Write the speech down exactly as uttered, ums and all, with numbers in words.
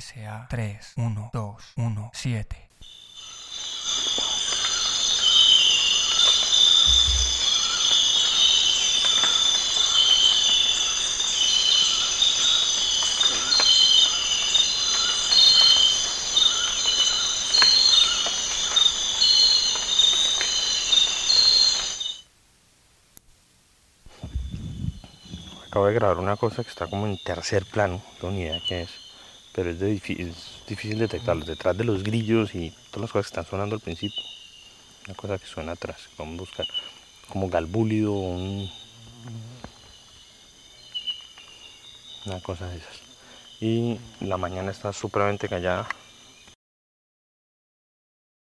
S A tres uno dos uno siete. Acabo de grabar una cosa que está como en tercer plano, no tengo ni idea qué es, pero es, de difícil, es difícil detectarlo, detrás de los grillos y todas las cosas que están sonando al principio. Una cosa que suena atrás, vamos a buscar como galbúlido, un, una cosa de esas. Y la mañana está supremamente callada,